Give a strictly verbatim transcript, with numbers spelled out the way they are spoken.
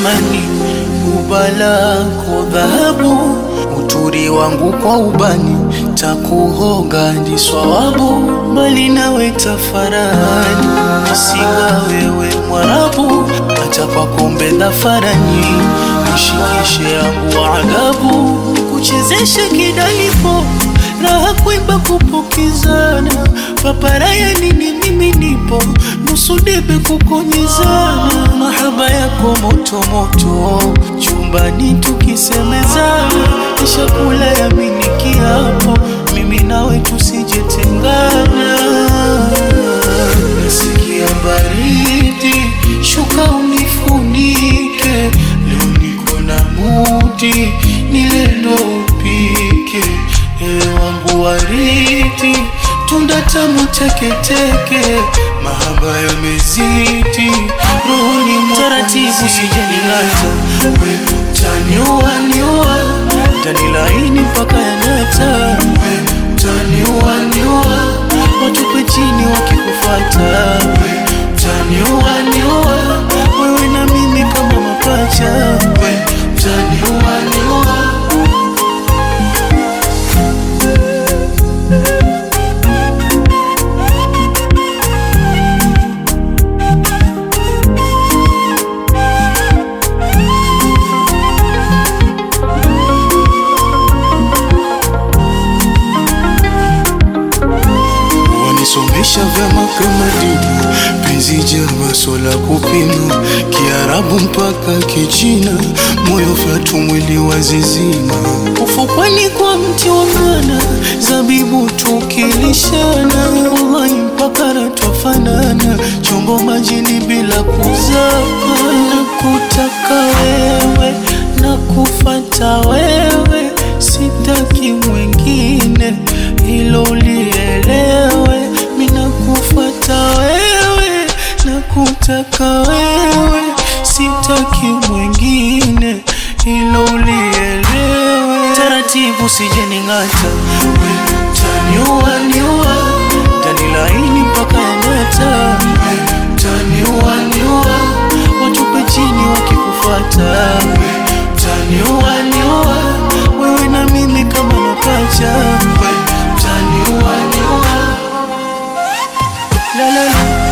thamani, ubalako dhahabu, uturi wangu kwa ubani, takuhoga ndi swawabu, mbali nawe tafarani, nisiwa wewe mwarabu, hata kwa kombe dhafarani, nishikishe yangu wa agabu, nikuchezeshe kidalipo, raha kuimba kupokizana, paparaya nini mimi nipo, nusu debe kukonyezana, mahaba yako moto moto, chumbani tukisemezana, nishakula ya miniki hapo, mimi nawe tusijetengana. Nasikia baridi, shuka unifunike, leo niko na mudi, nile ndo upike, ewe wangu waridi, tunda tamu teke teke, mahaba yamezidi, rohoni mwangu taratibu sijanilata, we utaniua niua, utanilaini mpaka yanata, we utaniua niua, watupe chini wakikufuata, we utaniua niua, wewe na mimi kama mapacha, we utaniua niua. Somesha vyama kama dini, penzi jama sola kupima, Kiarabu mpaka Kichina, moyo fyatu mwili wazizima, ufukweni kwa mti wa mana, zabibu tukilishana, wallahi mpaka ratofanana, chombo majini bila kuzama, nakutaka wewe, nakufata wewe, sitaki mwengine, hilo ulielewe, mina kufuata wewe, nakutaka wewe, sitaki mwengine, hilo ulielewe, taratibu sijeningata, we utaniua niua, utanilaini mpaka yanata, we utaniua niua, watupe chini wakikufuata, we utaniua niua, wewe na mimi kama mapacha, we utaniua niua. La la la.